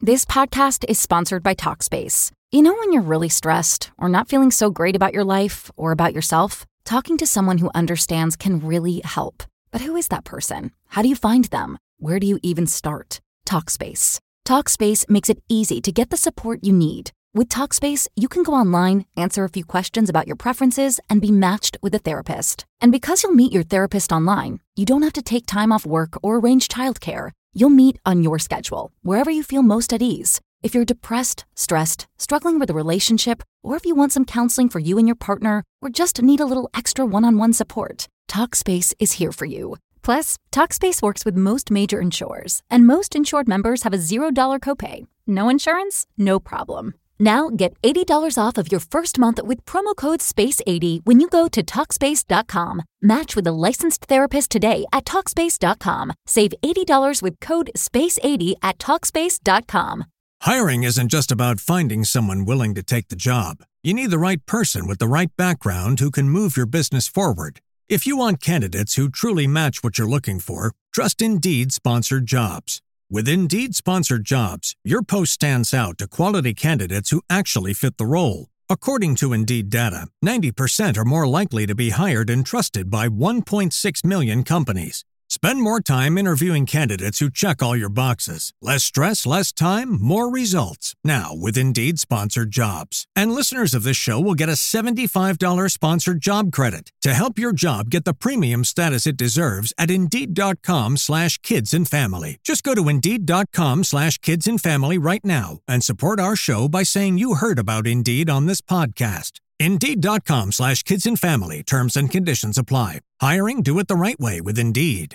This podcast is sponsored by Talkspace. You know when you're really stressed or not feeling so great about your life or about yourself? Talking to someone who understands can really help. But who is that person? How do you find them? Where do you even start? Talkspace. Talkspace makes it easy to get the support you need. With Talkspace, you can go online, answer a few questions about your preferences, and be matched with a therapist. And because you'll meet your therapist online, you don't have to take time off work or arrange childcare. You'll meet on your schedule, wherever you feel most at ease. If you're depressed, stressed, struggling with a relationship, or if you want some counseling for you and your partner, or just need a little extra one-on-one support, Talkspace is here for you. Plus, Talkspace works with most major insurers, and most insured members have a $0 copay. No insurance? No problem. Now get $80 off of your first month with promo code SPACE80 when you go to Talkspace.com. Match with a licensed therapist today at Talkspace.com. Save $80 with code SPACE80 at Talkspace.com. Hiring isn't just about finding someone willing to take the job. You need the right person with the right background who can move your business forward. If you want candidates who truly match what you're looking for, trust Indeed Sponsored Jobs. With Indeed Sponsored Jobs, your post stands out to quality candidates who actually fit the role. According to Indeed data, 90% are more likely to be hired and trusted by 1.6 million companies. Spend more time interviewing candidates who check all your boxes. Less stress, less time, more results. Now with Indeed Sponsored Jobs. And listeners of this show will get a $75 sponsored job credit to help your job get the premium status it deserves at Indeed.com/kidsandfamily. Just go to Indeed.com/kidsandfamily right now and support our show by saying you heard about Indeed on this podcast. Indeed.com/kidsandfamily. Terms and conditions apply. Hiring? Do it the right way with Indeed.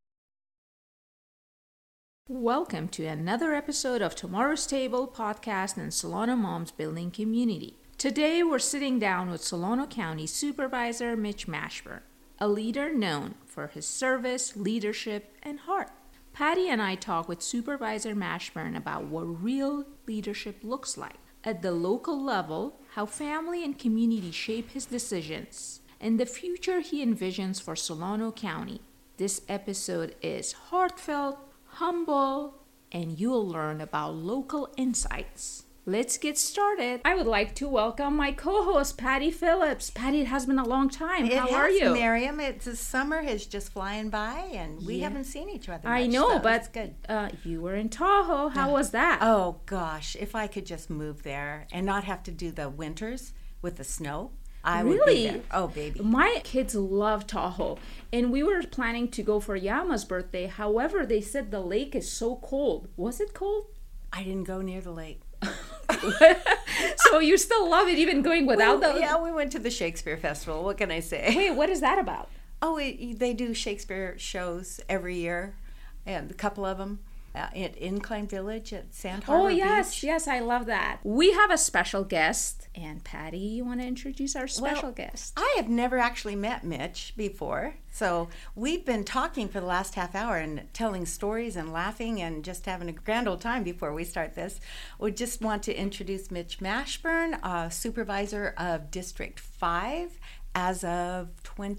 Welcome to another episode of Tomorrow's Table podcast and Solano Moms Building Community. Today we're sitting down with Solano County Supervisor Mitch Mashburn, a leader known for his service, leadership, and heart. Patty and I talk with Supervisor Mashburn about what real leadership looks like at the local level, how family and community shape his decisions, and the future he envisions for Solano County. This episode is heartfelt, humble, and you'll learn about local insights. Let's get started. I would like to welcome my co-host, Patty Phillips. Patty, it has been a long time. How are you? Miriam, the summer has just flying by, and we haven't seen each other much. I know, so but it's good. You were in Tahoe. How was that? Oh, gosh, if I could just move there and not have to do the winters with the snow, I would be there. Oh, baby. My kids love Tahoe, and we were planning to go for Yama's birthday. However, they said the lake is so cold. Was it cold? I didn't go near the lake. So you still love it even going without the... Yeah, we went to the Shakespeare Festival. What can I say? Wait, what is that about? Oh, they do Shakespeare shows every year, and a couple of them. At Incline Village at Sand Harbor Beach. Yes, I love that. We have a special guest, and Patty, you want to introduce our special guest? I have never actually met Mitch before, so we've been talking for the last half hour and telling stories and laughing and just having a grand old time before we start this. We just want to introduce Mitch Mashburn, Supervisor of District 5 as of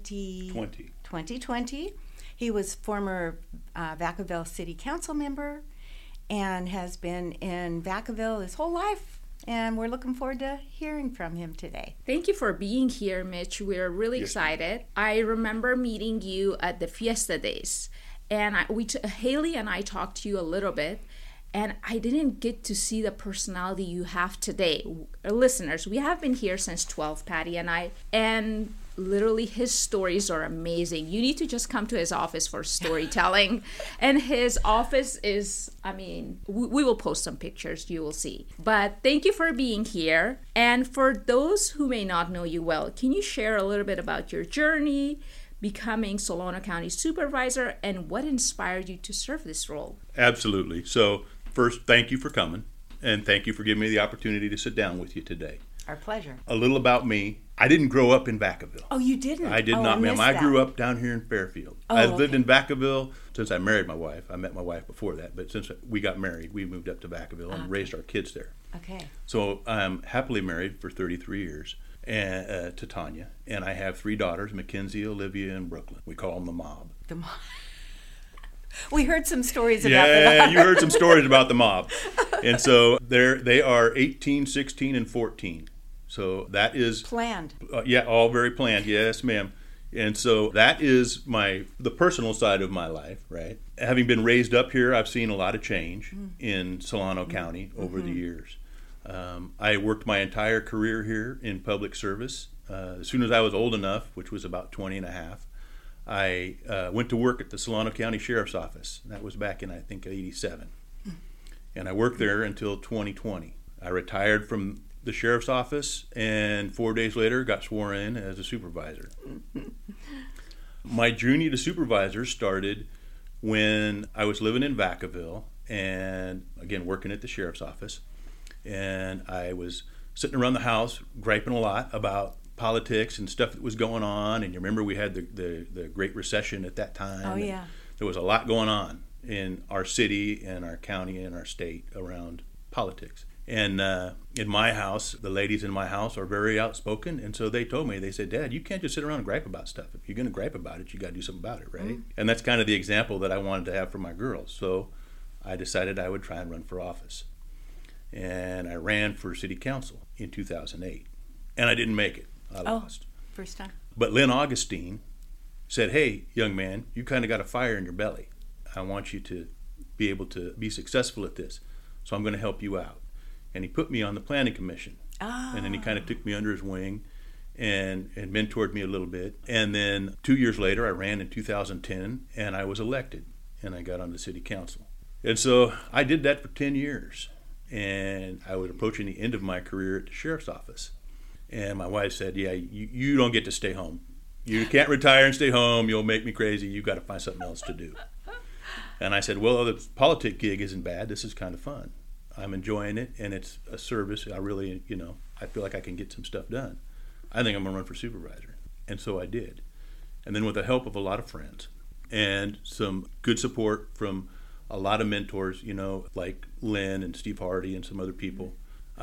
2020. He was former Vacaville City Council member and has been in Vacaville his whole life. And we're looking forward to hearing from him today. Thank you for being here, Mitch. We're really excited. I remember meeting you at the Fiesta Days. And Haley and I talked to you a little bit. And I didn't get to see the personality you have today. Listeners, we have been here since 12, Patty and I. And literally his stories are amazing. You need to just come to his office for storytelling. And his office is, we will post some pictures, you will see. But thank you for being here. And for those who may not know you well, can you share a little bit about your journey becoming Solano County Supervisor and what inspired you to serve this role? Absolutely. So first, thank you for coming, and thank you for giving me the opportunity to sit down with you today. Our pleasure. A little about me. I didn't grow up in Vacaville. Oh, you didn't? I did not, ma'am. I grew up down here in Fairfield. I've lived in Vacaville since I married my wife. I met my wife before that, but since we got married, we moved up to Vacaville and raised our kids there. Okay. So I'm happily married for 33 years to Tanya, and I have 3 daughters, Mackenzie, Olivia, and Brooklyn. We call them the mob. The mob. We heard some stories about Yeah, you heard some stories about the mob. And so they are 18, 16, and 14. So that is... planned. Yeah, all very planned. Yes, ma'am. And so that is the personal side of my life, right? Having been raised up here, I've seen a lot of change in Solano County over the years. I worked my entire career here in public service. As soon as I was old enough, which was about 20 and a half, I went to work at the Solano County Sheriff's Office. That was back in, I think, 87. And I worked there until 2020. I retired from the sheriff's office, and 4 days later got sworn in as a supervisor. My journey to supervisor started when I was living in Vacaville and, again, working at the sheriff's office. And I was sitting around the house griping a lot about politics and stuff that was going on. And you remember we had the Great Recession at that time. Oh, yeah. There was a lot going on in our city and our county and our state around politics. And in my house, the ladies in my house are very outspoken. And so they told me, they said, Dad, you can't just sit around and gripe about stuff. If you're going to gripe about it, you got to do something about it, right? And that's kind of the example that I wanted to have for my girls. So I decided I would try and run for office. And I ran for city council in 2008. And I didn't make it. I lost. First time. But Lynn Augustine said, hey, young man, you kind of got a fire in your belly. I want you to be able to be successful at this. So I'm going to help you out. And he put me on the planning commission. And then he kind of took me under his wing and mentored me a little bit. And then 2 years later, I ran in 2010, and I was elected, and I got on the city council. And so I did that for 10 years. And I was approaching the end of my career at the sheriff's office. And my wife said, yeah, you don't get to stay home. You can't retire and stay home. You'll make me crazy. You've got to find something else to do. And I said, well, the politic gig isn't bad. This is kind of fun. I'm enjoying it, and it's a service. I really, I feel like I can get some stuff done. I think I'm going to run for supervisor. And so I did. And then with the help of a lot of friends and some good support from a lot of mentors, like Lynn and Steve Hardy and some other people,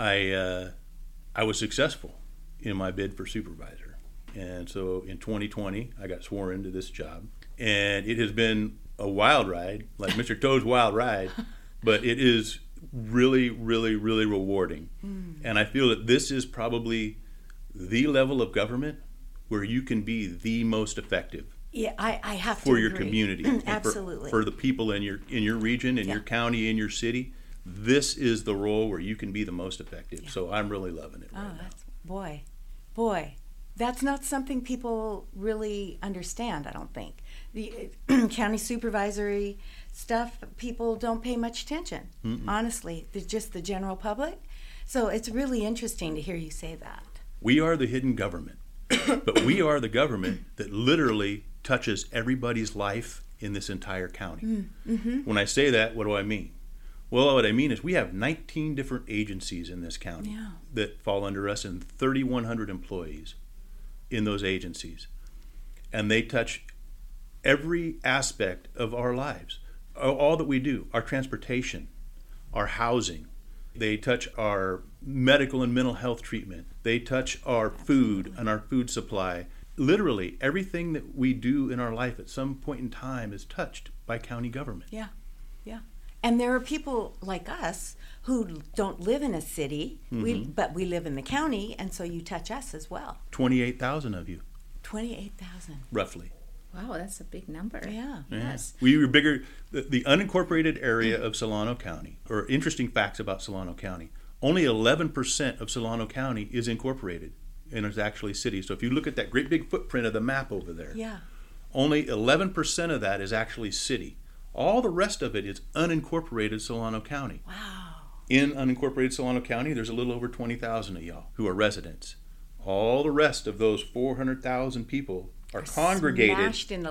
I was successful in my bid for supervisor. And so in 2020, I got sworn into this job. And it has been a wild ride, like Mr. Toad's wild ride, but it is really, really, really rewarding. And I feel that this is probably the level of government where you can be the most effective. Yeah, I have to for your agree. community. Absolutely. For the people in your region, in your county, in your city. This is the role where you can be the most effective. Yeah. So I'm really loving it right now. Boy, that's not something people really understand, I don't think. The county supervisory stuff, people don't pay much attention, honestly. They're just the general public. So it's really interesting to hear you say that. We are the hidden government, but we are the government that literally touches everybody's life in this entire county. When I say that, what do I mean? Well, what I mean is we have 19 different agencies in this county that fall under us and 3,100 employees in those agencies. And they touch every aspect of our lives. All that we do, our transportation, our housing. They touch our medical and mental health treatment. They touch our food and our food supply. Literally, everything that we do in our life at some point in time is touched by county government. Yeah. And there are people like us who don't live in a city, but we live in the county, and so you touch us as well. 28,000 of you. 28,000. Roughly. Wow, that's a big number. Yeah. Yes. We were bigger. The unincorporated area of Solano County, or interesting facts about Solano County, only 11% of Solano County is incorporated and is actually city. So if you look at that great big footprint of the map over there, only 11% of that is actually city. All the rest of it is unincorporated Solano County. Wow. In unincorporated Solano County, there's a little over 20,000 of y'all who are residents. All the rest of those 400,000 people are congregated in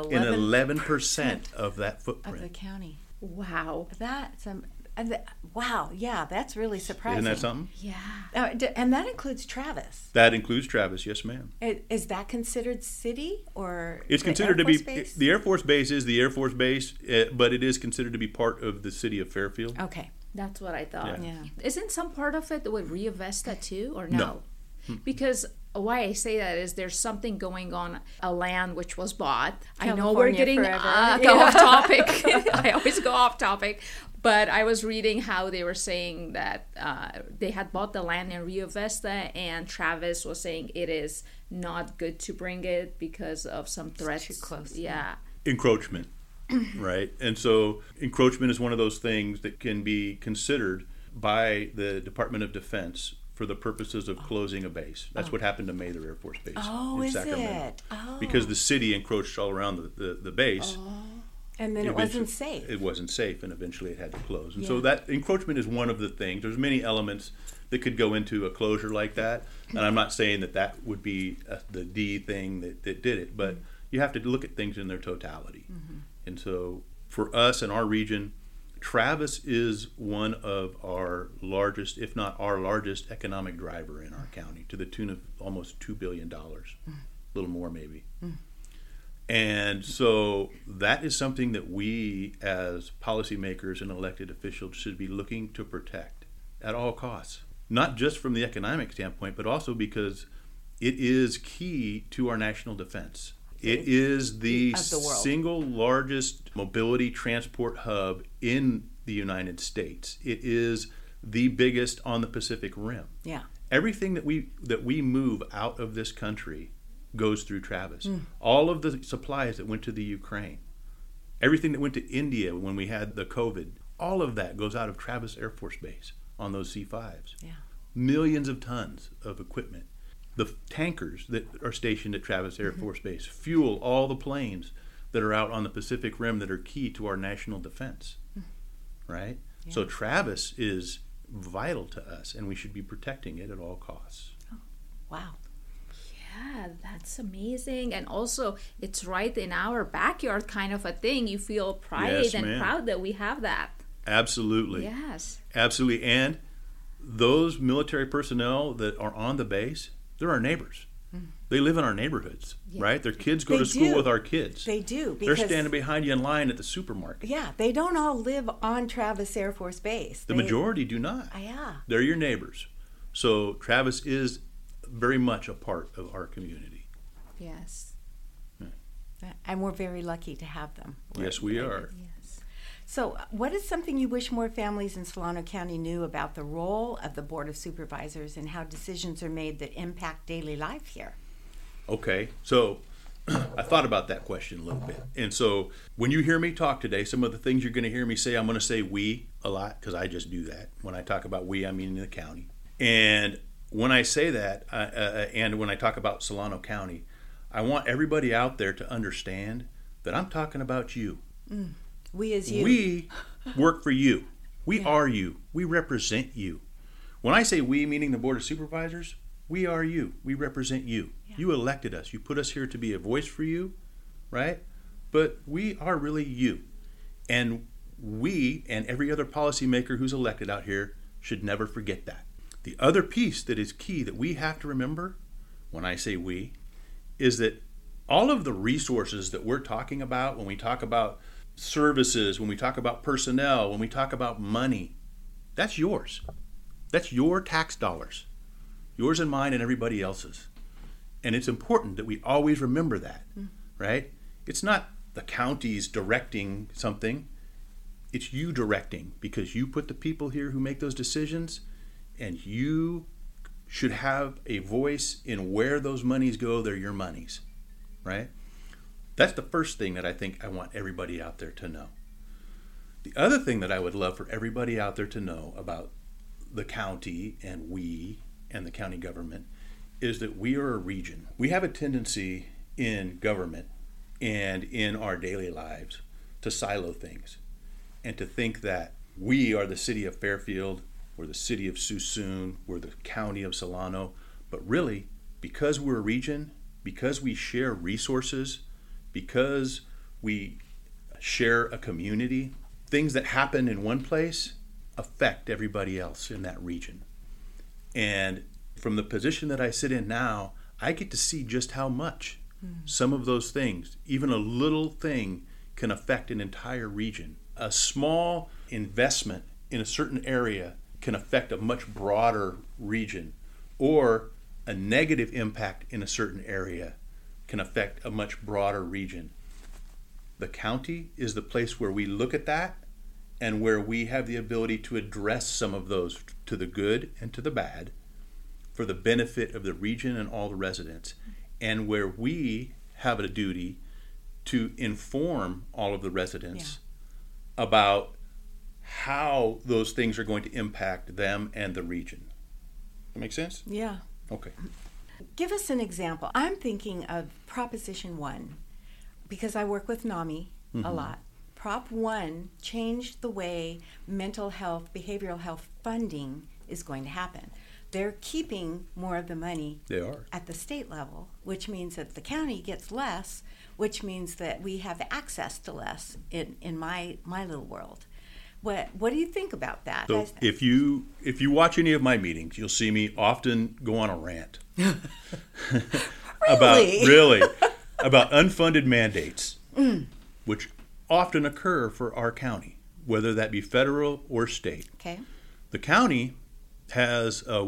11% of that footprint. Of the county. Wow. Wow, yeah, that's really surprising. Isn't that something? Yeah. And that includes Travis. That includes Travis, yes, ma'am. Is that considered city or? It's considered to be the Air Force Base is the Air Force Base, but it is considered to be part of the city of Fairfield. Okay, that's what I thought. Yeah. Isn't some part of it with Rio Vista too, or no? Because why I say that is there's something going on, a land which was bought. I know California we're getting forever. off topic. I always go off topic. But I was reading how they were saying that they had bought the land in Rio Vista, and Travis was saying it is not good to bring it because of some threats. Too close. Yeah. Encroachment, right? And so encroachment is one of those things that can be considered by the Department of Defense for the purposes of closing a base. That's what happened to Mather Air Force Base Oh, in is Sacramento. it? Oh. Because the city encroached all around the base. And then it Eventually- wasn't safe. It wasn't safe, and eventually it had to close. And Yeah. so that encroachment is one of the things. There's many elements that could go into a closure like that, and I'm not saying that that would be the D thing that did it, but you have to look at things in their totality. And so for us in our region, Travis is one of our largest, if not our largest, economic driver in our county, to the tune of almost $2 billion, a little more maybe. And so that is something that we as policymakers and elected officials should be looking to protect at all costs. Not just from the economic standpoint, but also because it is key to our national defense. It is the Of the world. single largest mobility transport hub in the United States. It is the biggest on the Pacific Rim. Yeah. Everything that we move out of this country goes through Travis. All of the supplies that went to the Ukraine, everything that went to India when we had the COVID, all of that goes out of Travis Air Force Base on those C-5s. Yeah. Millions of tons of equipment. The tankers that are stationed at Travis Air Force Base fuel all the planes that are out on the Pacific Rim that are key to our national defense, right? Yeah. So Travis is vital to us, and we should be protecting it at all costs. Wow. Yeah, that's amazing. And also, it's right in our backyard kind of a thing. You feel pride Yes, and ma'am. proud that we have that. Absolutely. Yes. Absolutely. And those military personnel that are on the base, they're our neighbors. They live in our neighborhoods, right? Their kids go They to school do. with our kids. They do. They're Because, standing behind you in line at the supermarket. yeah, they don't all live on Travis Air Force Base. The majority do not. Yeah. They're your neighbors. So Travis is very much a part of our community. Yes. And we're very lucky to have them. Yes, we are. Yes. So, what is something you wish more families in Solano County knew about the role of the Board of Supervisors and how decisions are made that impact daily life here? Okay, so I thought about that question a little bit. And so when you hear me talk today, some of the things you're going to hear me say, I'm going to say we a lot because I just do that. When I talk about we, I mean the county. And when I say that, and when I talk about Solano County, I want everybody out there to understand that I'm talking about you. We as you. We work for you. We are you. We represent you. When I say we, meaning the Board of Supervisors, we are you. We represent you. You elected us. You put us here to be a voice for you, right? But we are really you. And we and every other policymaker who's elected out here should never forget that. The other piece that is key that we have to remember when I say we is that all of the resources that we're talking about when we talk about services, when we talk about personnel, when we talk about money, that's yours. That's your tax dollars. Yours and mine and everybody else's. And it's important that we always remember that, right? It's not the counties directing something. It's you directing because you put the people here who make those decisions, and you should have a voice in where those monies go. They're your monies, right? That's the first thing that I think I want everybody out there to know. The other thing that I would love for everybody out there to know about the county and we and the county government is that we are a region. We have a tendency in government and in our daily lives to silo things and to think that we are the city of Fairfield, we're the city of Suisun, we're the county of Solano. But really, because we're a region, because we share resources, because we share a community, things that happen in one place affect everybody else in that region. And from the position that I sit in now, I get to see just how much some of those things, even a little thing, can affect an entire region. A small investment in a certain area can affect a much broader region, or a negative impact in a certain area can affect a much broader region. The county is the place where we look at that and where we have the ability to address some of those to the good and to the bad for the benefit of the region and all the residents, and where we have a duty to inform all of the residents about how those things are going to impact them and the region. That make sense? Yeah. Okay. Give us an example. I'm thinking of Proposition 1 because I work with NAMI a lot. Prop 1 changed the way mental health, behavioral health funding is going to happen. They're keeping more of the money at the state level, which means that the county gets less, which means that we have access to less in my little world. What do you think about that? So if you watch any of my meetings, you'll see me often go on a rant about unfunded mandates, which often occur for our county, whether that be federal or state. Okay. The county has a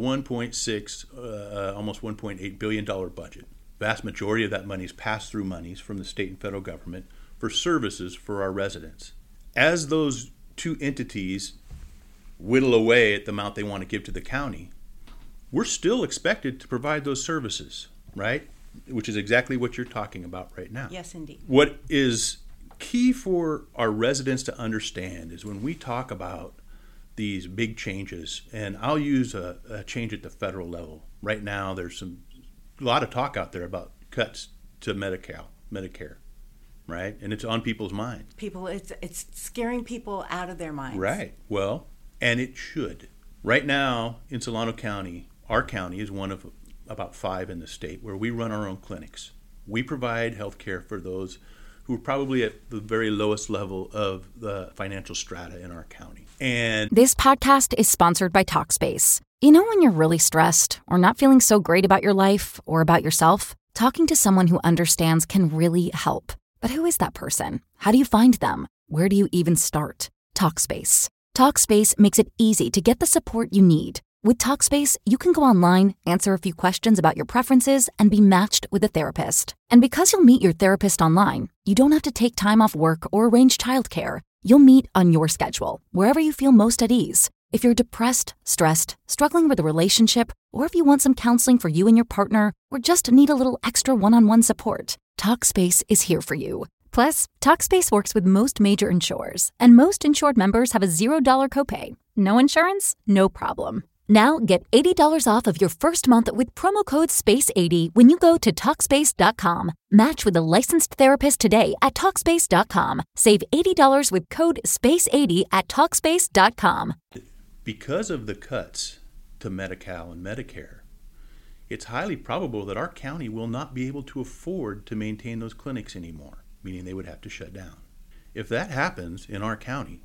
$1.6, almost $1.8 billion budget. Vast majority of that money is pass-through monies from the state and federal government for services for our residents. As those two entities whittle away at the amount they want to give to the county, we're still expected to provide those services, right? Which is exactly what you're talking about right now. Yes, indeed. What is key for our residents to understand is when we talk about these big changes, and I'll use a change at the federal level. Right now, there's a lot of talk out there about cuts to Medicare, right? And it's on people's minds. It's scaring people out of their minds. Right. Well, and it should. Right now, in Solano County, our county is one of about 5 in the state where we run our own clinics. We provide health care for those who are probably at the very lowest level of the financial strata in our county. And This podcast is sponsored by Talkspace. You know when you're really stressed or not feeling so great about your life or about yourself? Talking to someone who understands can really help. But who is that person? How do you find them? Where do you even start? Talkspace. Talkspace makes it easy to get the support you need. With Talkspace, you can go online, answer a few questions about your preferences, and be matched with a therapist. And because you'll meet your therapist online, you don't have to take time off work or arrange childcare. You'll meet on your schedule, wherever you feel most at ease. If you're depressed, stressed, struggling with a relationship, or if you want some counseling for you and your partner, or just need a little extra one-on-one support, Talkspace is here for you. Plus, Talkspace works with most major insurers, and most insured members have a $0 copay. No insurance? No problem. Now get $80 off of your first month with promo code SPACE80 when you go to Talkspace.com. Match with a licensed therapist today at Talkspace.com. Save $80 with code SPACE80 at Talkspace.com. because of the cuts to Medi-Cal and Medicare, it's highly probable that our county will not be able to afford to maintain those clinics anymore, meaning they would have to shut down. If that happens in our county,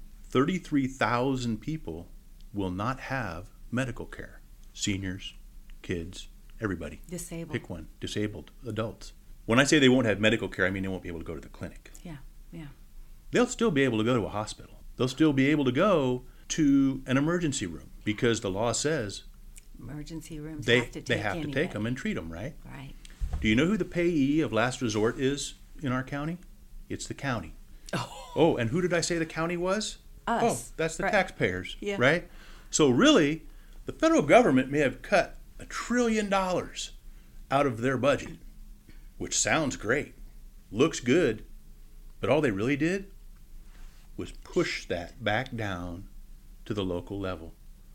33,000 people will not have medical care. Seniors, kids, everybody. Disabled. Pick one. Disabled adults. When I say they won't have medical care, I mean they won't be able to go to the clinic. Yeah. They'll still be able to go to a hospital. They'll still be able to go to an emergency room because the law says Emergency rooms they have to take have to take them and treat them, right? Right. Do you know who the payee of last resort is in our county? It's the county. Oh, and who did I say the county was? Us. Oh, that's the Right. taxpayers, Yeah. right? So really, the federal government may have cut $1 trillion out of their budget, which sounds great, looks good, but all they really did was push that back down to the local level.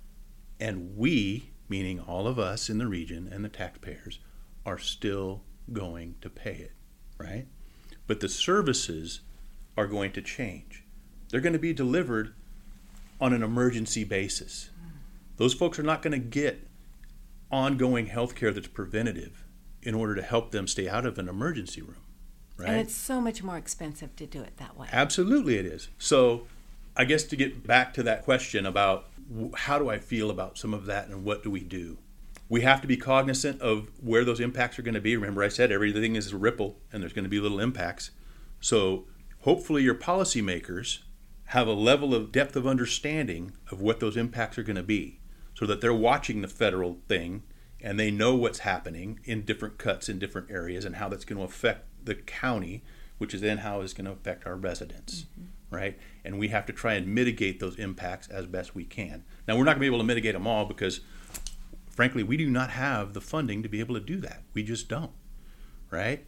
And we, meaning all of us in the region and the taxpayers, are still going to pay it, right? But the services are going to change. They're going to be delivered on an emergency basis. Those folks are not going to get ongoing health care that's preventative in order to help them stay out of an emergency room, right? And it's so much more expensive to do it that way. Absolutely it is. So I guess to get back to that question about how do I feel about some of that and what do we do? We have to be cognizant of where those impacts are going to be. Remember I said everything is a ripple and there's going to be little impacts. So hopefully your policymakers have a level of depth of understanding of what those impacts are going to be so that they're watching the federal thing and they know what's happening in different cuts in different areas and how that's going to affect the county, which is then how it's going to affect our residents, right? And we have to try and mitigate those impacts as best we can. Now, we're not going to be able to mitigate them all because, frankly, we do not have the funding to be able to do that. We just don't, right?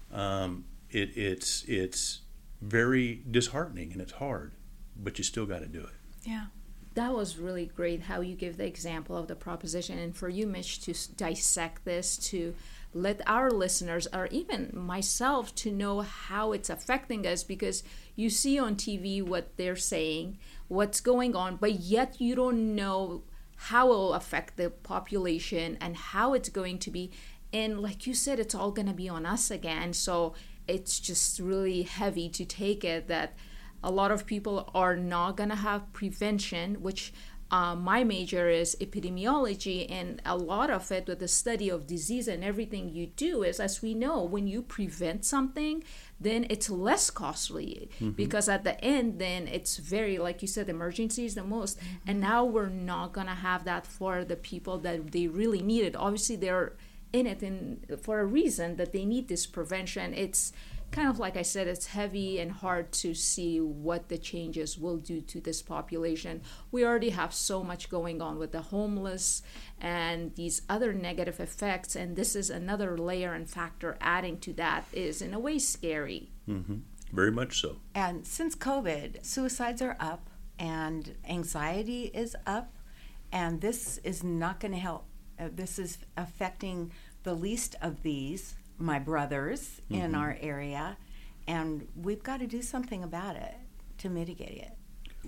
It's very disheartening and it's hard, but you still got to do it. Yeah. That was really great how you give the example of the proposition, and for you, Mitch, to dissect this, to let our listeners, or even myself, to know how it's affecting us, because you see on TV what they're saying, what's going on, but yet you don't know how it will affect the population and how it's going to be. And like you said, it's all going to be on us again. So it's just really heavy to take it that a lot of people are not going to have prevention, which my major is epidemiology, and a lot of it with the study of disease and everything you do is, as we know, when you prevent something, then it's less costly because at the end, then it's very, like you said, emergency is the most. And now we're not going to have that for the people that they really need it. Obviously, they're in it for a reason that they need this prevention. It's kind of like I said, it's heavy and hard to see what the changes will do to this population. We already have so much going on with the homeless and these other negative effects, and this is another layer and factor adding to that is in a way scary. Very much so. And since COVID, suicides are up and anxiety is up, and this is not going to help. This is affecting the least of these, my brothers in our area, and we've got to do something about it to mitigate it.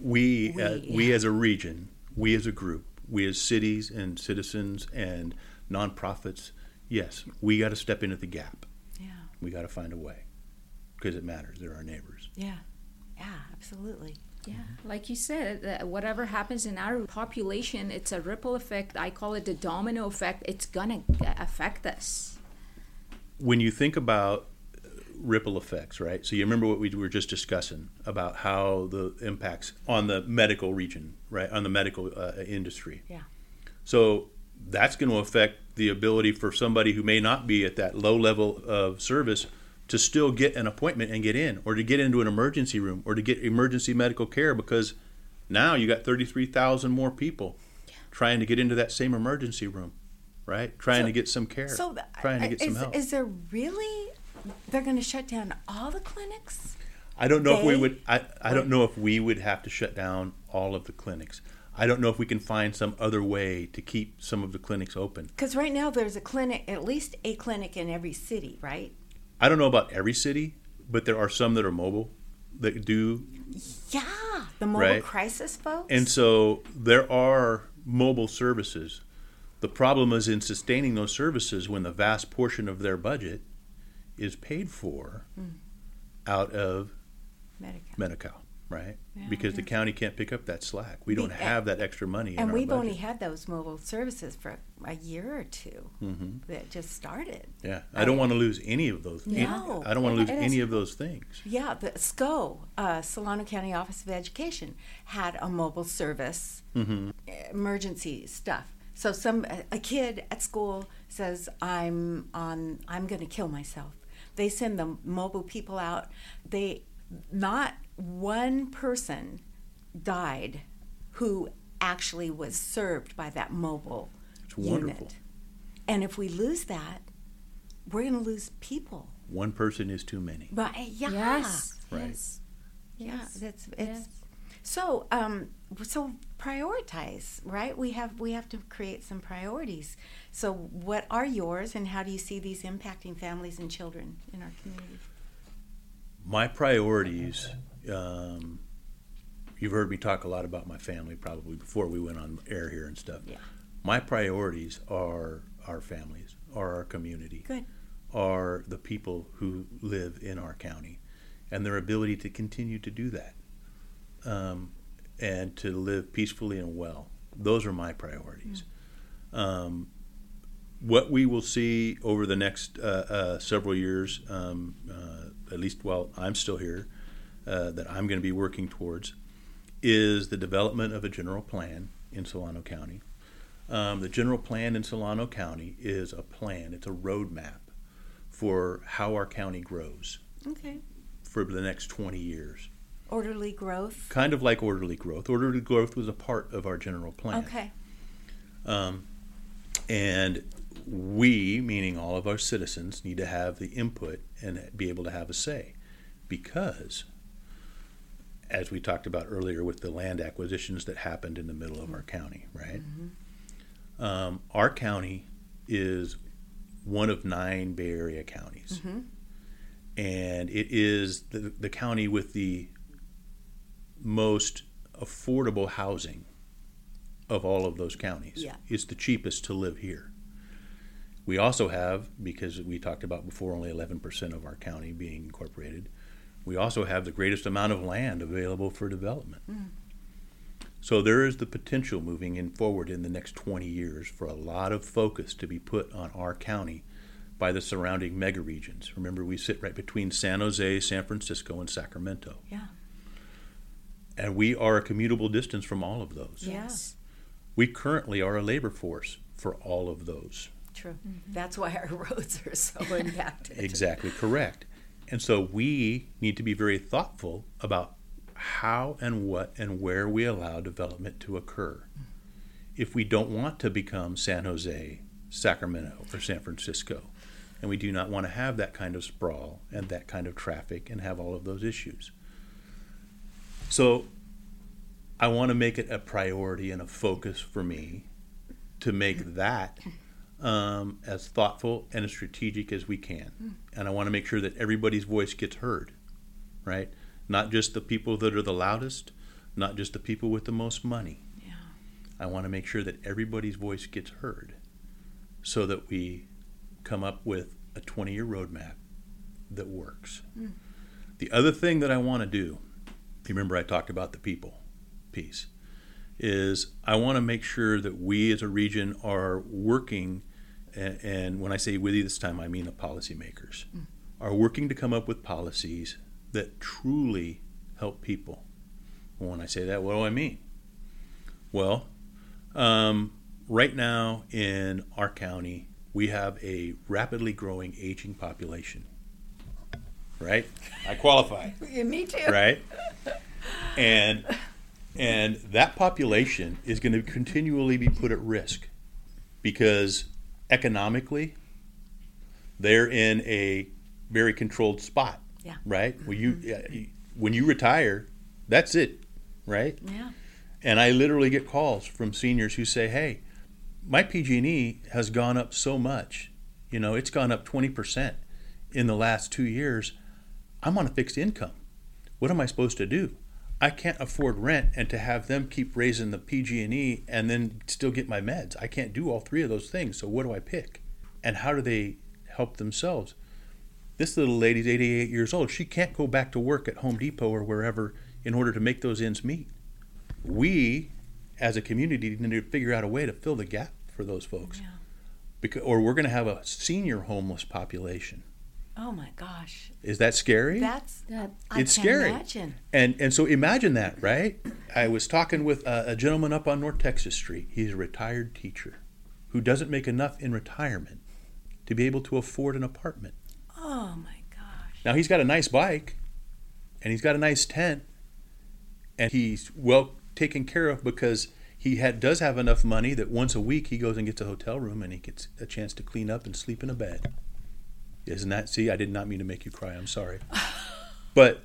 We as a region, we as a group, we as cities and citizens and nonprofits, yes, we got to step into the gap. Yeah. We got to find a way because it matters. They're our neighbors. Yeah, absolutely. Yeah, like you said, whatever happens in our population, it's a ripple effect. I call it the domino effect. It's going to affect us. When you think about ripple effects, right? So you remember what we were just discussing about how the impacts on the medical region, right? On the medical industry. Yeah. So that's going to affect the ability for somebody who may not be at that low level of service to still get an appointment and get in, or to get into an emergency room, or to get emergency medical care, because now you got 33,000 more people trying to get into that same emergency room, right? Trying to get some care, trying to get some help. Is there really, they're going to shut down all the clinics? I don't know if we would. I don't know if we would have to shut down all of the clinics. I don't know if we can find some other way to keep some of the clinics open. Because right now there's a clinic, at least a clinic in every city, right? I don't know about every city, but there are some that are mobile that do. Yeah, the mobile crisis folks. And so there are mobile services. The problem is in sustaining those services when the vast portion of their budget is paid for out of Medi-Cal, right? Yeah, because the county can't pick up that slack. We don't have that extra money in our budget. And we've only had those mobile services for a year or two that just started. Yeah, I don't want to lose any of those. No. I don't want to lose any of those things. Yeah, the SCO, Solano County Office of Education, had a mobile service, emergency stuff. So a kid at school says, I'm going to kill myself. They send the mobile people out. Not one person died who actually was served by that mobile unit. And if we lose that, we're going to lose people. One person is too many. But yeah. Yes. Right. Yes. Yeah. So prioritize, right? We have to create some priorities. So what are yours, and how do you see these impacting families and children in our community? My priorities, you've heard me talk a lot about my family probably before we went on air here and stuff. Yeah. My priorities are our families, are our community, are the people who live in our county, and their ability to continue to do that, and to live peacefully and well. Those are my priorities. What we will see over the next several years, at least while I'm still here, that I'm going to be working towards, is the development of a general plan in Solano County. The general plan in Solano County is a plan. It's a roadmap for how our county grows Okay. for the next 20 years. Orderly growth. Kind of like orderly growth. Orderly growth was a part of our general plan. Okay. And we, meaning all of our citizens, need to have the input and be able to have a say. Because, as we talked about earlier with the land acquisitions that happened in the middle of our county, right? Our county is one of 9 Bay Area counties. And it is the county with the most affordable housing of all of those counties. Yeah. It's the cheapest to live here. We also have, because we talked about before, only 11% of our county being incorporated, we also have the greatest amount of land available for development. So there is the potential moving in forward in the next 20 years for a lot of focus to be put on our county by the surrounding mega regions. Remember, we sit right between San Jose, San Francisco, and Sacramento. Yeah. And we are a commutable distance from all of those. Yes. We currently are a labor force for all of those. True. That's why our roads are so impacted. Exactly correct. And so we need to be very thoughtful about how and what and where we allow development to occur. If we don't want to become San Jose, Sacramento, or San Francisco, and we do not want to have that kind of sprawl and that kind of traffic and have all of those issues. So I want to make it a priority and a focus for me to make that as thoughtful and as strategic as we can. And I want to make sure that everybody's voice gets heard, right? Not just the people that are the loudest, not just the people with the most money. Yeah. I want to make sure that everybody's voice gets heard so that we come up with a 20-year roadmap that works. The other thing that I want to do, remember I talked about the people piece, is I want to make sure that we as a region are working, and when I say we this time I mean the policymakers, are working to come up with policies that truly help people. And when I say that, what do I mean? Well, right now in our county, we have a rapidly growing aging population, right? I qualify. Me too. Right? And that population is going to continually be put at risk because economically they're in a very controlled spot. Yeah. Right? When you retire, that's it, right? Yeah. And I literally get calls from seniors who say, hey, my PG&E has gone up so much. You know, it's gone up 20% in the last 2 years. I'm on a fixed income. What am I supposed to do? I can't afford rent and to have them keep raising the PG&E and then still get my meds. I can't do all 3 of those things. So what do I pick? And how do they help themselves? This little lady's 88 years old. She can't go back to work at Home Depot or wherever in order to make those ends meet. We, as a community, need to figure out a way to fill the gap for those folks. Yeah. Or we're going to have a senior homeless population. Oh my gosh. Is that scary? That's I It's can't scary. imagine. And so imagine that, right? I was talking with a gentleman up on North Texas Street. He's a retired teacher who doesn't make enough in retirement to be able to afford an apartment. Oh my gosh. Now, he's got a nice bike, and he's got a nice tent, and he's well taken care of because he does have enough money that once a week he goes and gets a hotel room and he gets a chance to clean up and sleep in a bed. Isn't that? See, I did not mean to make you cry. I'm sorry. But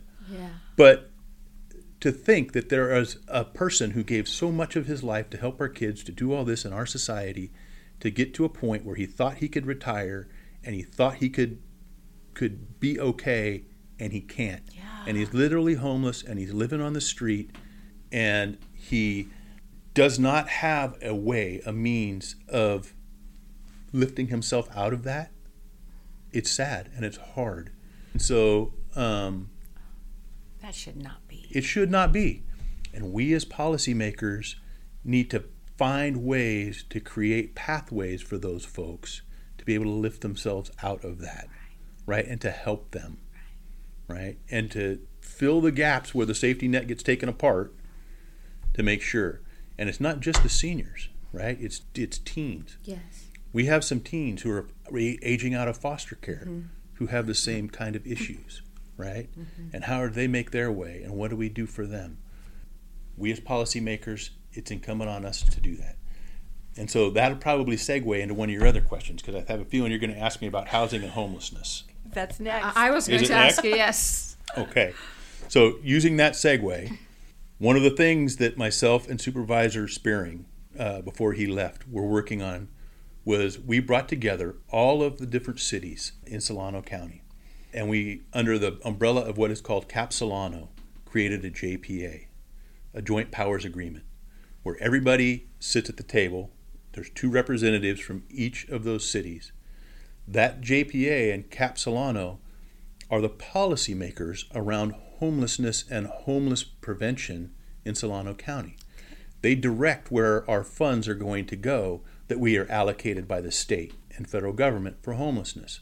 to think that there is a person who gave so much of his life to help our kids, to do all this in our society, to get to a point where he thought he could retire and he thought he could be okay, and he can't. Yeah. And he's literally homeless, and he's living on the street, and he does not have a way, a means of lifting himself out of that. It's sad and it's hard. And so That should not be. it should not be. And we as policymakers need to find ways to create pathways for those folks to be able to lift themselves out of that, right? And to help them, right? And to fill the gaps where the safety net gets taken apart to make sure. And it's not just the seniors. right? It's teens. Yes. We have some teens who are aging out of foster care who have the same kind of issues, right? And how do they make their way, and what do we do for them? We as policymakers, it's incumbent on us to do that. And so that'll probably segue into one of your other questions, because I have a feeling you're going to ask me about housing and homelessness. That's next. I was going Is to it ask next? you, yes. Okay. So using that segue, one of the things that myself and Supervisor Spearing, before he left, were working on was we brought together all of the different cities in Solano County. And we, under the umbrella of what is called Cap Solano, created a JPA, a Joint Powers Agreement, where everybody sits at the table. There's 2 representatives from each of those cities. That JPA and Cap Solano are the policymakers around homelessness and homeless prevention in Solano County. They direct where our funds are going to go that we are allocated by the state and federal government for homelessness.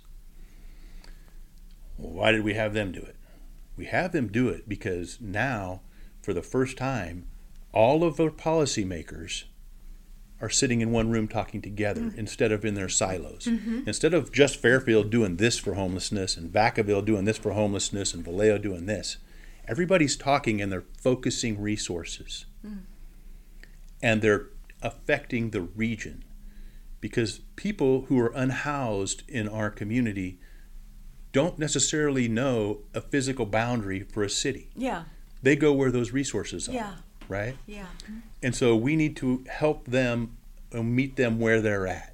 Well, why did we have them do it? We have them do it because now, for the first time, all of our policymakers are sitting in one room talking together instead of in their silos. Instead of just Fairfield doing this for homelessness and Vacaville doing this for homelessness and Vallejo doing this, everybody's talking and they're focusing resources. And they're affecting the region, because people who are unhoused in our community don't necessarily know a physical boundary for a city. Yeah. They go where those resources are. Yeah. Right? Yeah. And so we need to help them and meet them where they're at.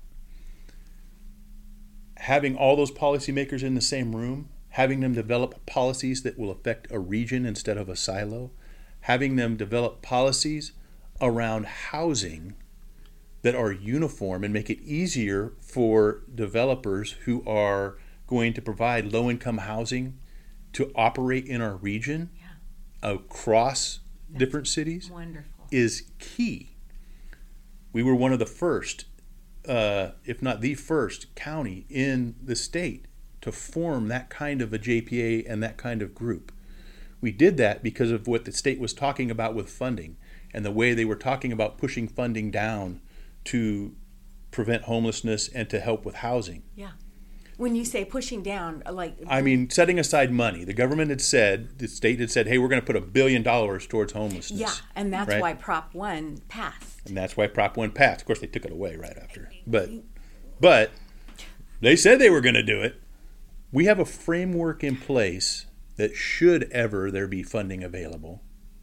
Having all those policymakers in the same room, having them develop policies that will affect a region instead of a silo, having them develop policies around housing that are uniform and make it easier for developers who are going to provide low-income housing to operate in our region across different cities. Wonderful. Is key. We were one of the first, if not the first, county in the state to form that kind of a JPA and that kind of group. We did that because of what the state was talking about with funding and the way they were talking about pushing funding down to prevent homelessness and to help with housing. Yeah. When you say pushing down, like... I mean, setting aside money. The government had said, the state had said, hey, we're going to put $1 billion towards homelessness. Yeah, and that's right? why Prop 1 passed. And that's why Prop 1 passed. Of course, they took it away right after. But they said they were going to do it. We have a framework in place that should ever there be funding available,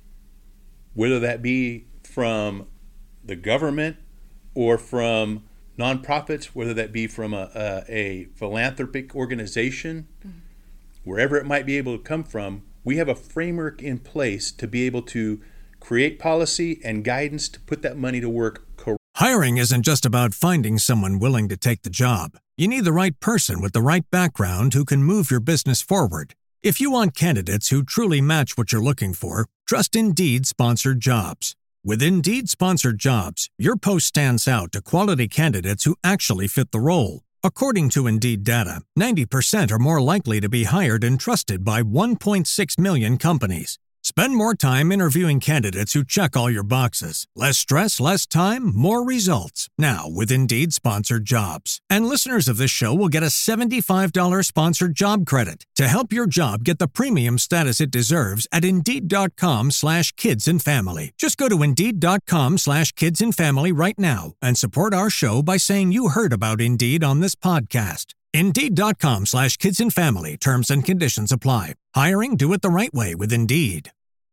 whether that be from the government or from nonprofits, whether that be from a philanthropic organization, wherever it might be able to come from, we have a framework in place to be able to create policy and guidance to put that money to work correctly. Hiring isn't just about finding someone willing to take the job. You need the right person with the right background who can move your business forward. If you want candidates who truly match what you're looking for, trust Indeed Sponsored Jobs. With Indeed Sponsored Jobs, your post stands out to quality candidates who actually fit the role. According to Indeed data, 90% are more likely to be hired and trusted by 1.6 million companies. Spend more time interviewing candidates who check all your boxes. Less stress, less time, more results. Now with Indeed Sponsored Jobs. And listeners of this show will get a $75 sponsored job credit to help your job get the premium status it deserves at Indeed.com/kidsandfamily. Just go to Indeed.com/kidsandfamily right now and support our show by saying you heard about Indeed on this podcast. Indeed.com/kidsandfamily. Terms and conditions apply. Hiring, do it the right way with Indeed.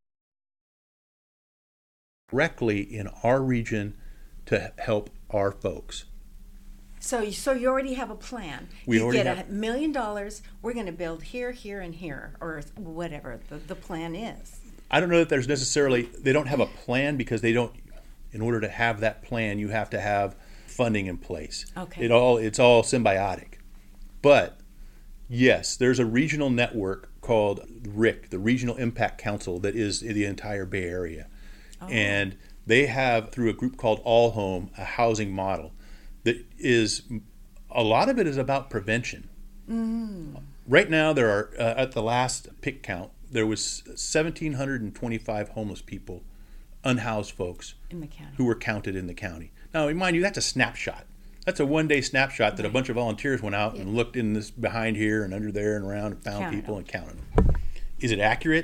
Directly in our region to help our folks. So you already have a plan. You get $1 million, we're going to build here, here, and here, or whatever the plan is. I don't know that there's necessarily, they don't have a plan because they don't, in order to have that plan, you have to have funding in place. Okay. It's all symbiotic. But yes, there's a regional network called RIC, the Regional Impact Council, that is the entire Bay Area. Oh. And they have, through a group called All Home, a housing model that is, a lot of it is about prevention. Right now, there are, at the last pick count, there was 1,725 homeless people, unhoused folks, in the county, who were counted in the county. Now, mind you, that's a snapshot. That's a one-day snapshot that a bunch of volunteers went out and looked in this behind here and under there and around and found people and counted them. Is it accurate?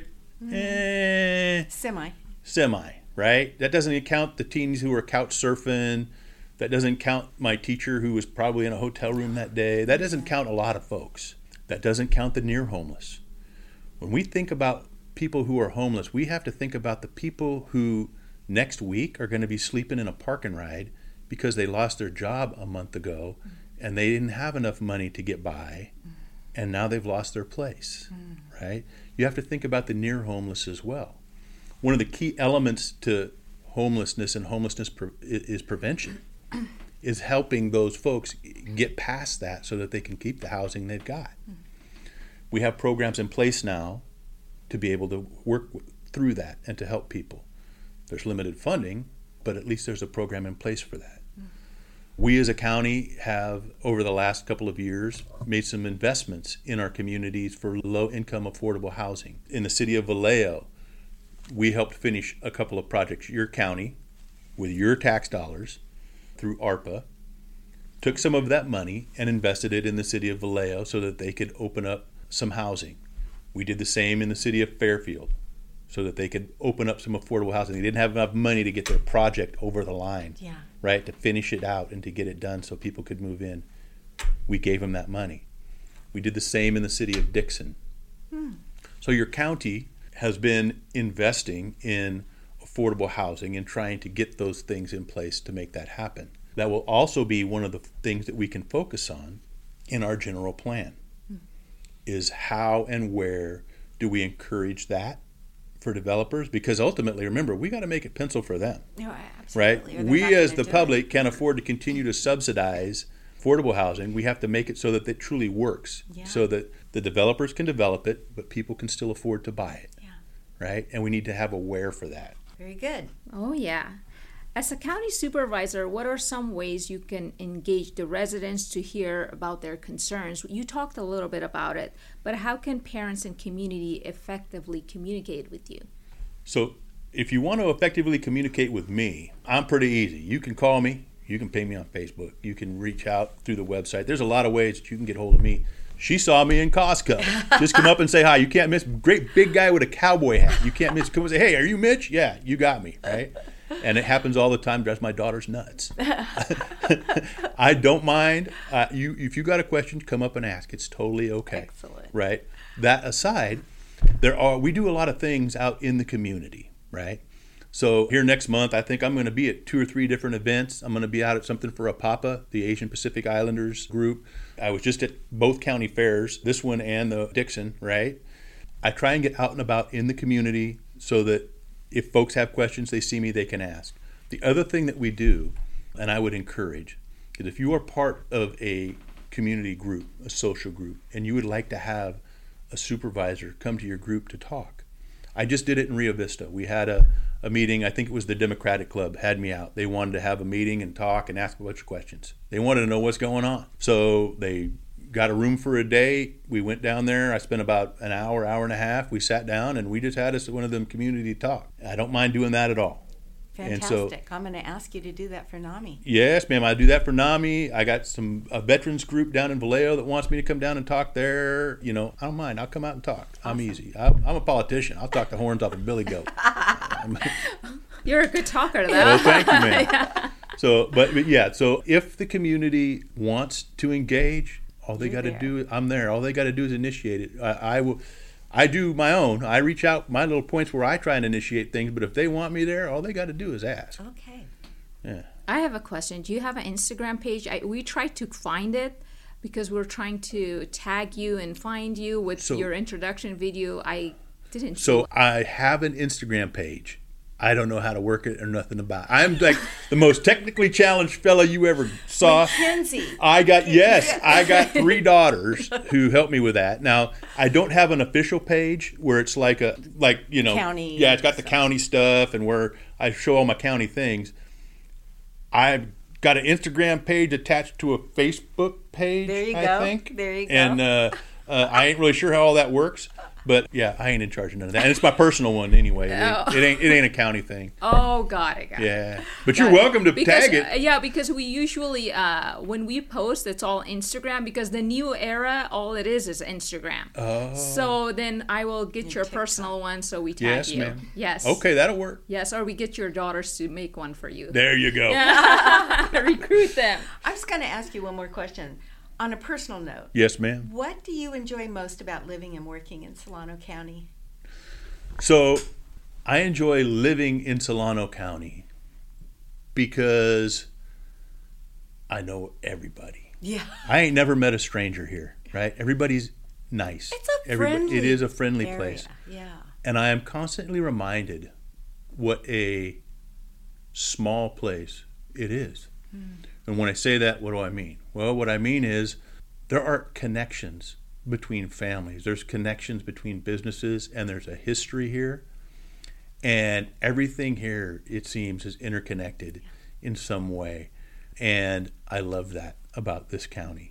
Semi, right? That doesn't count the teens who were couch surfing. That doesn't count my teacher who was probably in a hotel room that day. That doesn't count a lot of folks. That doesn't count the near homeless. When we think about people who are homeless, we have to think about the people who next week are going to be sleeping in a park and ride because they lost their job a month ago and they didn't have enough money to get by, and now they've lost their place, right? You have to think about the near homeless as well. One of the key elements to homelessness and homelessness is prevention, is helping those folks get past that so that they can keep the housing they've got. We have programs in place now to be able to work through that and to help people. There's limited funding, but at least there's a program in place for that. We as a county have, over the last couple of years, made some investments in our communities for low-income affordable housing. In the city of Vallejo, we helped finish a couple of projects. Your county, with your tax dollars, through ARPA, took some of that money and invested it in the city of Vallejo so that they could open up some housing. We did the same in the city of Fairfield so that they could open up some affordable housing. They didn't have enough money to get their project over the line, right, to finish it out and to get it done so people could move in. We gave them that money. We did the same in the city of Dixon. So your county has been investing in affordable housing and trying to get those things in place to make that happen. That will also be one of the things that we can focus on in our general plan, is how and where do we encourage that for developers? Because ultimately, remember, we got to make it pencil for them, right? We as the public can't afford to continue to subsidize affordable housing. We have to make it so that it truly works, so that the developers can develop it, but people can still afford to buy it, right? And we need to have a where for that. Very good. Oh, yeah. As a county supervisor, what are some ways you can engage the residents to hear about their concerns? You talked a little bit about it, but how can parents and community effectively communicate with you? So if you want to effectively communicate with me, I'm pretty easy. You can call me. You can ping me on Facebook. You can reach out through the website. There's a lot of ways that you can get hold of me. She saw me in Costco. Just come up and say hi. You can't miss. Great big guy with a cowboy hat. You can't miss. Come and say, hey, are you Mitch? Yeah, you got me, right? And it happens all the time. Drives my daughter's nuts. I don't mind. If you got a question, come up and ask. It's totally okay. Excellent. Right? That aside, we do a lot of things out in the community, right? So here next month, I think I'm going to be at 2 or 3 different events. I'm going to be out at something for APAPA, the Asian Pacific Islanders group. I was just at both county fairs, this one and the Dixon, right? I try and get out and about in the community so that if folks have questions, they see me, they can ask. The other thing that we do, and I would encourage, is if you are part of a community group, a social group, and you would like to have a supervisor come to your group to talk. I just did it in Rio Vista. We had a meeting, I think it was the Democratic Club, had me out. They wanted to have a meeting and talk and ask a bunch of questions. They wanted to know what's going on. So they got a room for a day. We went down there. I spent about an hour, hour and a half. We sat down and we just had one of them community talk. I don't mind doing that at all. Fantastic. I'm going to ask you to do that for NAMI. Yes, ma'am. I do that for NAMI. I got a veterans group down in Vallejo that wants me to come down and talk there. You know, I don't mind. I'll come out and talk. Awesome. I'm easy. I'm a politician. I'll talk the horns off a billy goat. You're a good talker, though. Well, thank you, ma'am. Yeah. So if the community wants to engage, all they got to do, I'm there. All they got to do is initiate it. I do my own. I reach out my little points where I try and initiate things, but if they want me there, all they got to do is ask. Okay. Yeah. I have a question. Do you have an Instagram page? We tried to find it because we're trying to tag you and find you with your introduction video. I didn't. So I have an Instagram page. I don't know how to work it or nothing about it. I'm like the most technically challenged fella you ever saw. Mackenzie. I got 3 daughters who helped me with that. Now, I don't have an official page where it's county. Yeah, it's got the county stuff and where I show all my county things. I've got an Instagram page attached to a Facebook page. There you I go. think. There you go. And I ain't really sure how all that works. But yeah, I ain't in charge of none of that. And it's my personal one anyway. It ain't a county thing. Oh, got it. Yeah. But you're welcome to tag it. Yeah, because we usually, when we post, it's all Instagram, because the new era, all it is Instagram. Oh. So then I will get your personal one, so we tag you. Ma'am. Yes. Okay, that'll work. Yes, or we get your daughters to make one for you. There you go. Recruit them. I was going to ask you one more question. On a personal note. Yes, ma'am. What do you enjoy most about living and working in Solano County? So, I enjoy living in Solano County because I know everybody. Yeah. I ain't never met a stranger here, right? Everybody's nice. It's a friendly It is a friendly area. place. Yeah. And I am constantly reminded what a small place it is. And when I say that, what do I mean? Well, what I mean is there are connections between families. There's connections between businesses, and there's a history here. And everything here, it seems, is interconnected in some way. And I love that about this county.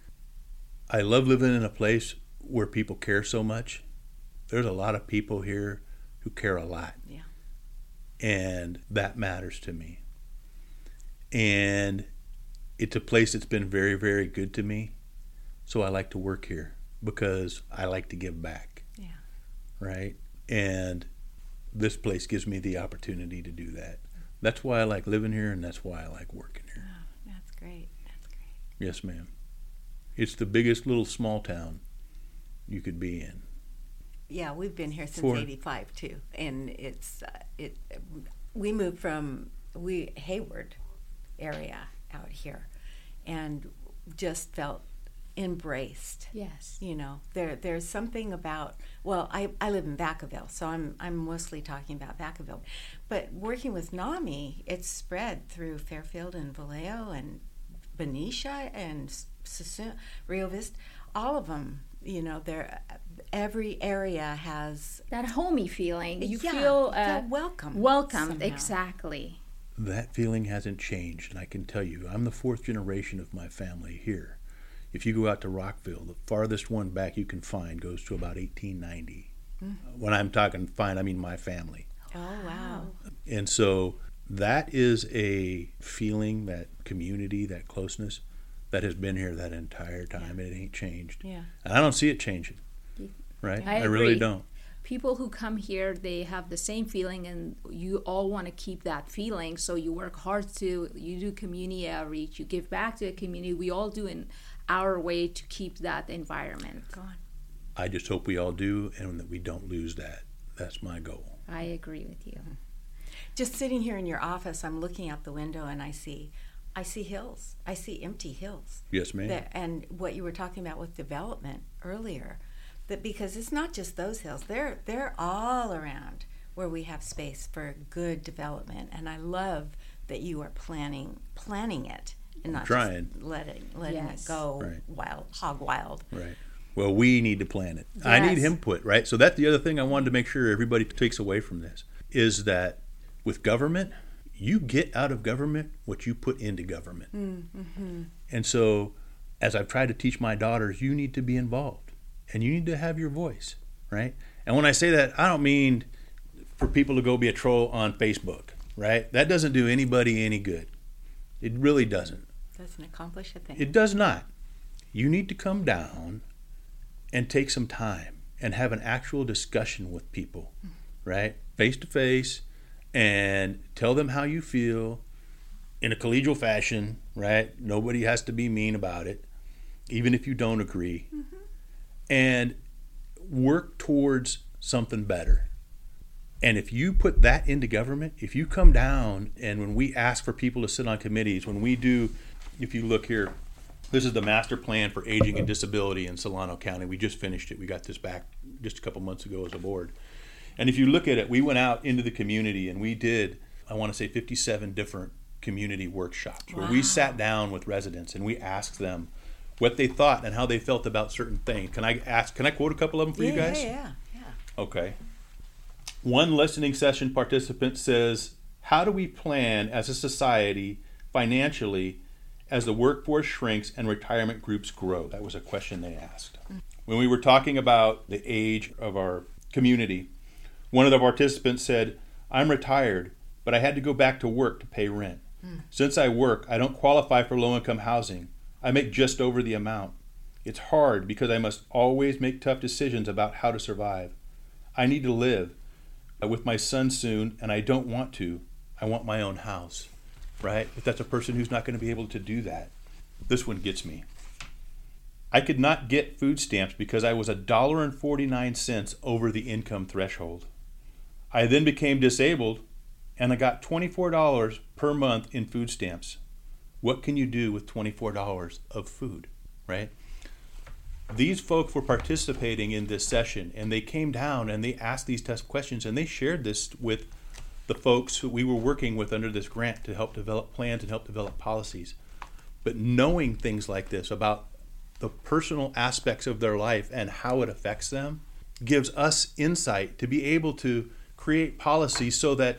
I love living in a place where people care so much. There's a lot of people here who care a lot. Yeah. And that matters to me. And it's a place that's been very, very good to me. So I like to work here because I like to give back. Yeah. Right? And this place gives me the opportunity to do that. That's why I like living here, and that's why I like working here. Oh, that's great. That's great. Yes, ma'am. It's the biggest little small town you could be in. Yeah, we've been here since '85 too, and it's we moved from Hayward area out here, and just felt embraced. Yes. You know, there's something about, well, I live in Vacaville, so I'm mostly talking about Vacaville, but working with NAMI, it's spread through Fairfield and Vallejo and Benicia and Susun, Rio Vista, all of them. You know, every area has that homey feeling. You feel welcome. Welcomed, somehow. Exactly. That feeling hasn't changed, and I can tell you, I'm the fourth generation of my family here. If you go out to Rockville, the farthest one back you can find goes to about 1890. When I'm talking find, I mean my family. Oh, wow. And so that is a feeling, that community, that closeness that has been here that entire time, and it ain't changed. Yeah. And I don't see it changing, right? I really agree. don't. People who come here, they have the same feeling, and you all want to keep that feeling, so you work hard you do community outreach, you give back to the community. We all do in our way to keep that environment. Go on. I just hope we all do, and that we don't lose that. That's my goal. I agree with you. Just sitting here in your office, I'm looking out the window and I see hills. I see empty hills. Yes, ma'am. And what you were talking about with development earlier, that because it's not just those hills, they're all around where we have space for good development. And I love that you are planning it and not just letting it go hog wild. Right. Well, we need to plan it. Yes. I need input, right? So that's the other thing I wanted to make sure everybody takes away from this, is that with government, you get out of government what you put into government. Mm-hmm. And so, as I've tried to teach my daughters, you need to be involved, and you need to have your voice, right? And when I say that, I don't mean for people to go be a troll on Facebook, right? That doesn't do anybody any good. It really doesn't. Doesn't accomplish a thing. It does not. You need to come down and take some time and have an actual discussion with people, right? Face to face, and tell them how you feel in a collegial fashion, right? Nobody has to be mean about it, even if you don't agree. Mm-hmm. And work towards something better. And if you put that into government, if you come down and when we ask for people to sit on committees, when we do, if you look here, this is the master plan for aging and disability in Solano County. We just finished it. We got this back just a couple months ago as a board. And if you look at it, we went out into the community and we did, I want to say 57 different community workshops where we sat down with residents and we asked them what they thought and how they felt about certain things. Can I quote a couple of them for you guys? Yeah. Okay. One listening session participant says, how do we plan as a society financially as the workforce shrinks and retirement groups grow? That was a question they asked. When we were talking about the age of our community, one of the participants said, "I'm retired, but I had to go back to work to pay rent. Since I work, I don't qualify for low-income housing. I make just over the amount. It's hard because I must always make tough decisions about how to survive. I need to live with my son soon, and I don't want to. I want my own house." Right? But that's a person who's not going to be able to do that. This one gets me. "I could not get food stamps because I was $1.49 over the income threshold. I then became disabled, and I got $24 per month in food stamps. What can you do with $24 of food?" Right? These folks were participating in this session, and they came down and they asked these tough questions, and they shared this with the folks who we were working with under this grant to help develop plans and help develop policies. But knowing things like this about the personal aspects of their life and how it affects them gives us insight to be able to create policy so that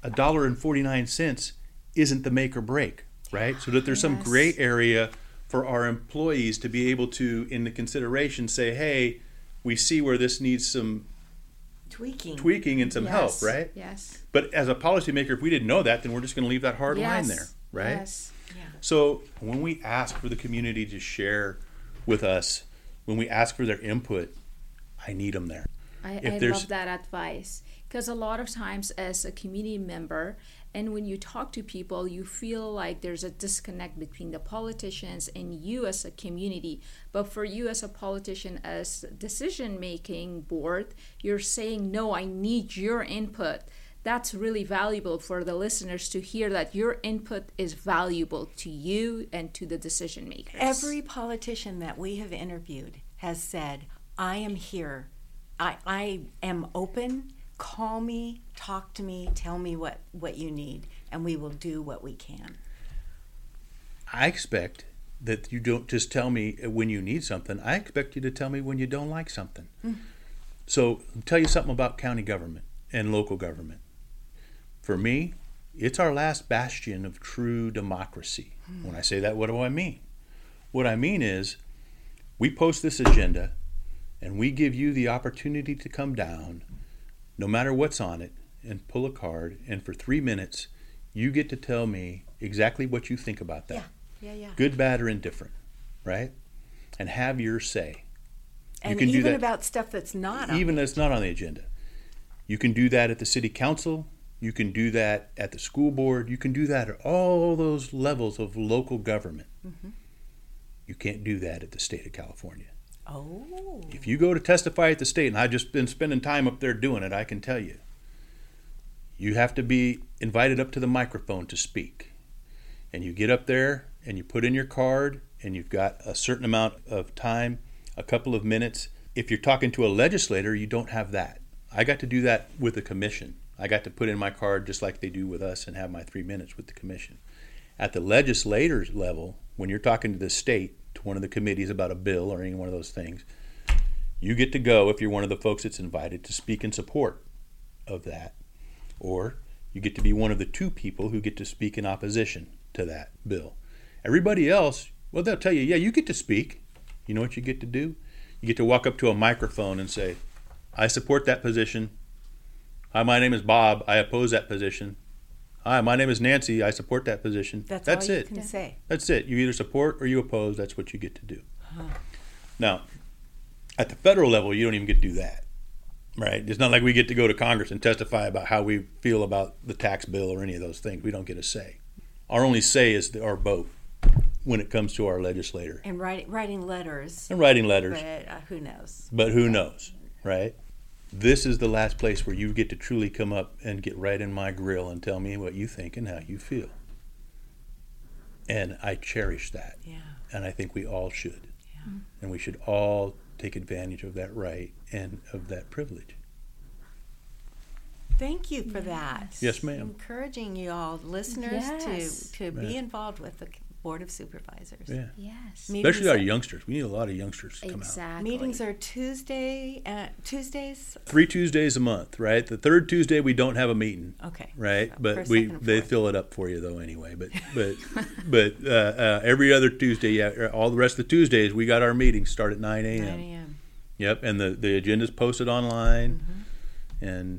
$1.49 isn't the make or break, right? So that there's some gray area for our employees to be able to, in the consideration, say, hey, we see where this needs some tweaking and some help, right? Yes. But as a policymaker, if we didn't know that, then we're just going to leave that hard line there, right? Yes. Yeah. So when we ask for the community to share with us, when we ask for their input, I need them there. I love that advice, because a lot of times as a community member, and when you talk to people, you feel like there's a disconnect between the politicians and you as a community. But for you as a politician, as decision-making board, you're saying, no, I need your input. That's really valuable for the listeners to hear that your input is valuable to you and to the decision makers. Every politician that we have interviewed has said, I am here. I am open. Call me, talk to me, tell me what you need, and we will do what we can. I expect that you don't just tell me when you need something. I expect you to tell me when you don't like something. So I'll tell you something about county government and local government. For me, it's our last bastion of true democracy. When I say that, what do I mean? What I mean is we post this agenda and we give you the opportunity to come down, no matter what's on it, and pull a card, and for 3 minutes, you get to tell me exactly what you think about that. Yeah. Good, bad, or indifferent, right? And have your say. And you can even do that, about stuff that's not on even that's not on the agenda. You can do that at the city council. You can do that at the school board. You can do that at all those levels of local government. You can't do that at the state of California. Oh. If you go to testify at the state, and I've just been spending time up there doing it, I can tell you, you have to be invited up to the microphone to speak. And you get up there and you put in your card and you've got a certain amount of time, a couple of minutes. If you're talking to a legislator, you don't have that. I got to do that with the commission. I got to put in my card just like they do with us and have my 3 minutes with the commission. At the legislators level, when you're talking to the state, to one of the committees about a bill or any one of those things, you get to go, if you're one of the folks that's invited, to speak in support of that. Or you get to be one of the 2 people who get to speak in opposition to that bill. Everybody else, well, they'll tell you, yeah, you get to speak. You know what you get to do? You get to walk up to a microphone and say, I support that position. Hi, my name is Bob. I oppose that position. Hi, my name is Nancy. I support that position. That's all it. You can say. That's it. You either support or you oppose. That's what you get to do. Now, at the federal level, you don't even get to do that, right? It's not like we get to go to Congress and testify about how we feel about the tax bill or any of those things. We don't get a say. Our only say is our vote when it comes to our legislator. And writing letters. And writing letters. But who knows? But who knows, right? This is the last place where you get to truly come up and get right in my grill and tell me what you think and how you feel. And I cherish that. Yeah. And I think we all should. Yeah. And we should all take advantage of that right and of that privilege. Thank you for that. Yes, ma'am. Encouraging you all, listeners, Yes. to be involved with the Board of Supervisors. Yeah. Yes. Meetings Especially our youngsters. We need a lot of youngsters to come out. Exactly. Meetings are Tuesdays. 3 Tuesdays a month, right? The third Tuesday we don't have a meeting. Okay. Right, So but first, they second, and fourth. fill it up for you though anyway. But every other Tuesday, yeah, all the rest of the Tuesdays we got our meetings start at 9 a.m. 9 a.m. Yep, and the agenda's posted online, and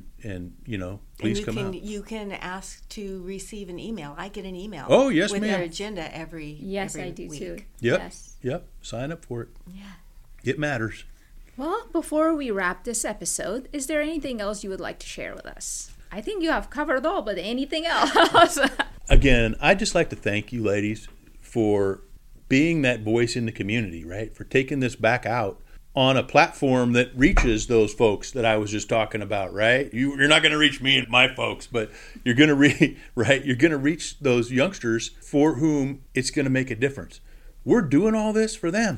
please and come out. You can ask to receive an email. I get an email. Oh, yes, with ma'am. their agenda every Yes, every I do week. too. Yep, Yes. yep. Sign up for it. Yeah. It matters. Well, before we wrap this episode, is there anything else you would like to share with us? I think you have covered all, but anything else? Again, I'd just like to thank you ladies for being that voice in the community, right? For taking this back out on a platform that reaches those folks that I was just talking about, right? You're not going to reach me and my folks, but you're going to You're going to reach those youngsters for whom it's going to make a difference. We're doing all this for them.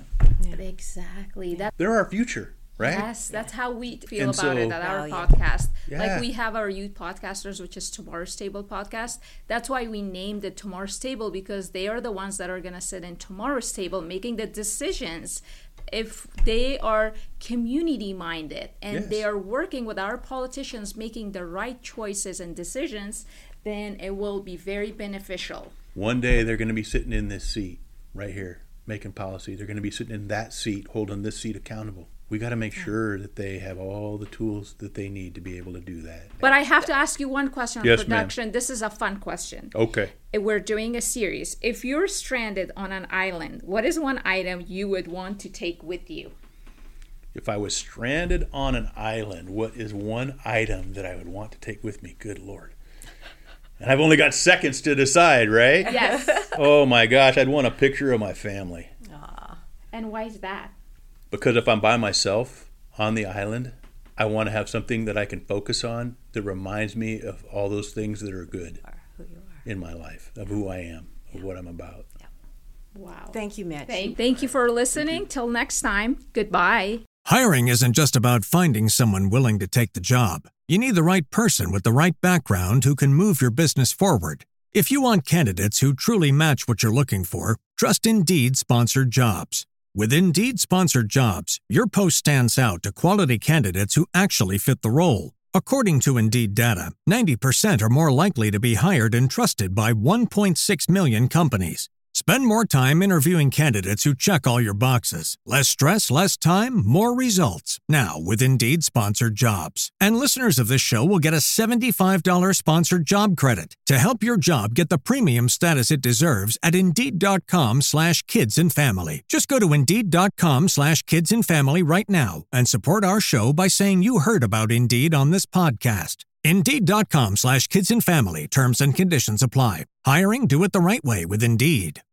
Exactly. They're our future, right? Yes, that's how we feel And about so- it at our Value. podcast. Yeah. Like we have our youth podcasters, which is Tomorrow's Table podcast. That's why we named it Tomorrow's Table, because they are the ones that are going to sit in tomorrow's table making the decisions. If they are community minded and Yes. they are working with our politicians making the right choices and decisions, then it will be very beneficial. One day they're going to be sitting in this seat right here making policy. They're going to be sitting in that seat holding this seat accountable. We got to make sure that they have all the tools that they need to be able to do that. But I have to ask you one question on Yes, ma'am. production. This is a fun question. Okay. We're doing a series. If you're stranded on an island, what is one item you would want to take with you? If I was stranded on an island, what is one item that I would want to take with me? Good Lord. And I've only got seconds to decide, right? Yes. Oh my gosh, I'd want a picture of my family. And why is that? Because if I'm by myself on the island, I want to have something that I can focus on that reminds me of all those things that are good Who you are. in my life, of who I am, of what I'm about. Wow. Thank you, Mitch. Thank you for listening. Till next time. Goodbye. Hiring isn't just about finding someone willing to take the job. You need the right person with the right background who can move your business forward. If you want candidates who truly match what you're looking for, trust Indeed sponsored jobs. With Indeed sponsored jobs, your post stands out to quality candidates who actually fit the role. According to Indeed data, 90% are more likely to be hired and trusted by 1.6 million companies. Spend more time interviewing candidates who check all your boxes. Less stress, less time, more results. Now with Indeed sponsored jobs. And listeners of this show will get a $75 sponsored job credit to help your job get the premium status it deserves at Indeed.com/kidsandfamily. Just go to Indeed.com/kidsandfamily right now and support our show by saying you heard about Indeed on this podcast. Indeed.com/kidsandfamily. Terms and conditions apply. Hiring, do it the right way with Indeed.